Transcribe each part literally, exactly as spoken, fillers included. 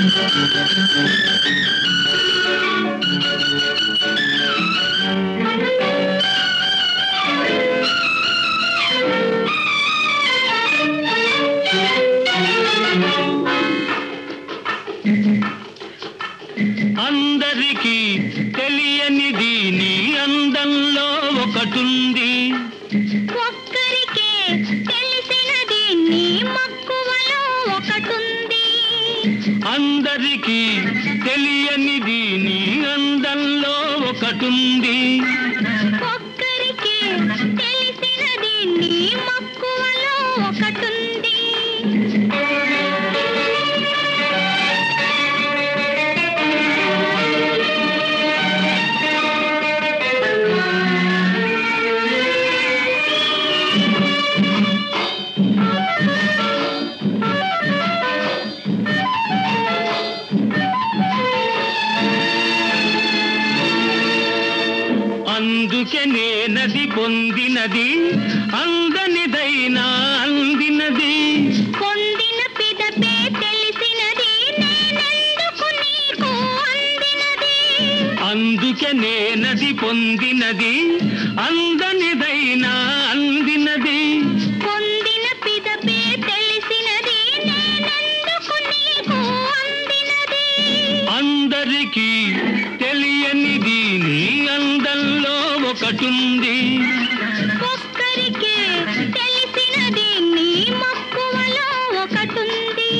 అందరికీ తెలియనిది నీ అందంలో ఒకటుంది, ఒక్కరికే తెలిసినది నీ మక్కువలో ఒకటుంది. అందరికీ తెలియనిది నీ అందంలో ఒకటుంది, ఒక్కరికే తెలిసినది నీ మక్కువలో ఒకటుంది. అందుకే నేనది పొందినది, అందనిదైనా అందినది. పొందిన పిదపే తెలిసినది, నేనెందుకు నీకు అందినది. అందుకే నేనది పొందినది, అందనిదైనా అందినది. పొందిన పిదపే తెలిసినది, నేనెందుకు నీకు అందినది. అందరికీ తెలియనిది నీ అందంలో ఒకటుంది, ఒక్కరికే తెలిసినది నీ మక్కువలో ఒకటుంది.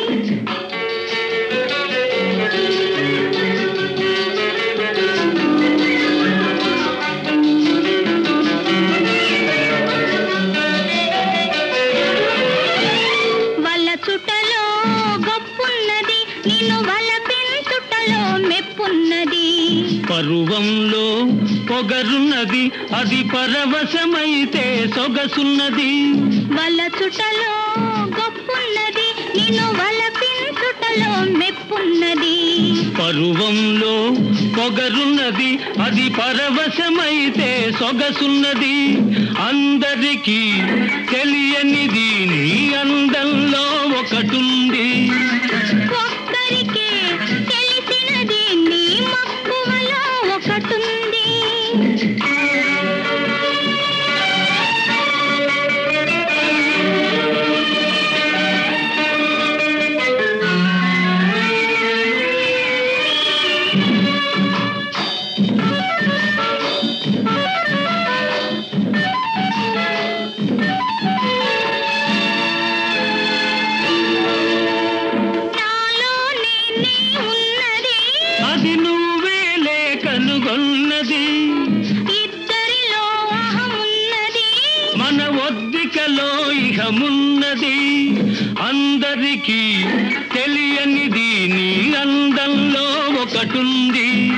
వలచుటలో గొప్పున్నది, నిన్ను వలపించుటలో మెప్పున్నది. పరువంలో పొగరున్నది, అది పరవశమైతే సొగసున్నది. వలచుటలో గొప్పున్నది, నిన్ను వలపించుటలో మెప్పున్నది. పరువంలో పొగరున్నది, అది పరవశమైతే సొగసున్నది. అందరికీ తెలియనిది నీ అందంలో ఒకటుంది, ఒక్కరికే తెలిసినది నీ మక్కువలో ఒకటుంది. నాలోనే నీ ఉన్నది, అది నువ్వేలే కనుగొన్నది. ఇద్దరిలో అహమున్నది, మన ఒద్దికలో ఇహమున్నది. అందరికీ తెలియనిది నీ అందంలో ఒకటుంది,